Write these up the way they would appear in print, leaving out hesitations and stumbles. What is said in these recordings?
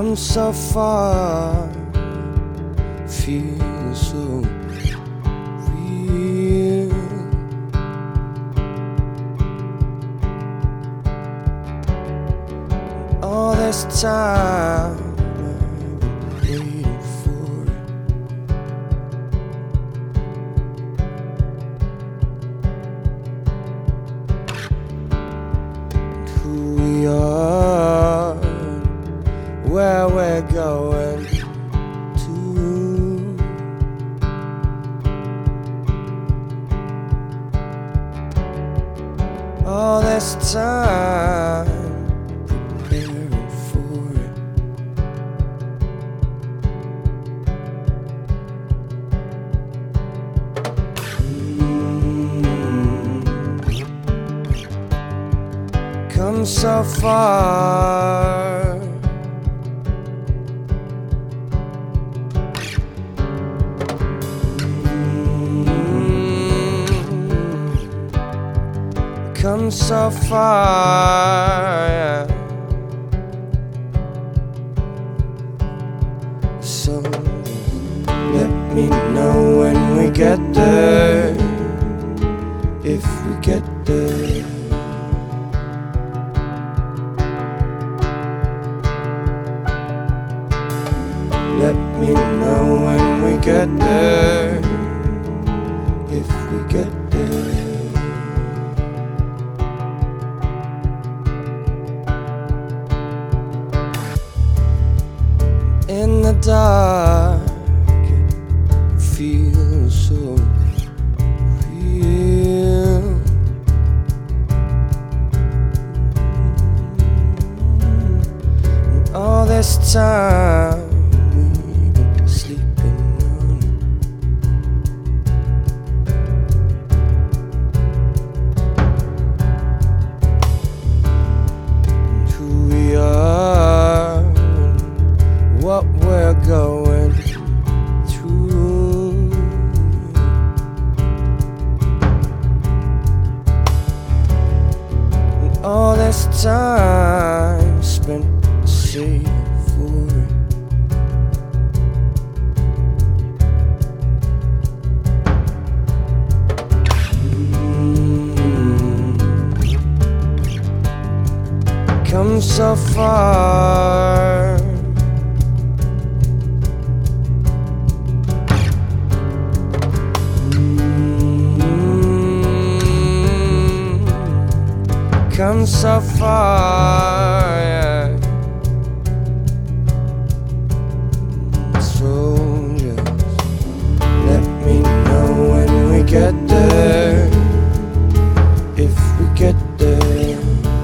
come so far, feel so real. All this time I've been waiting for it. And who we are, where we're going to. All this time preparing for it. Come so far, come so far, yeah. So let me know when we get there, if we get there. Let me know when we get there, if we get there. In the dark, it feels so real. And all this time we've been sleeping on and who we are, what we're going through. And all this time spent saving for it. Come so far, come so far, yeah. So just let me know when we get there, if we get there.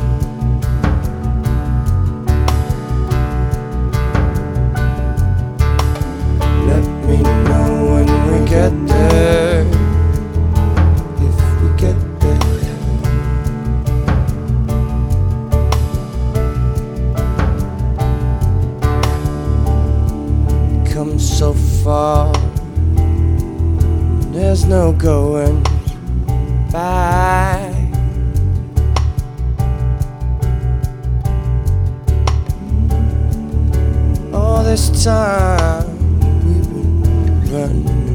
Let me know when we get there, if we get there. Come so far, there's no going back. All this time we've been running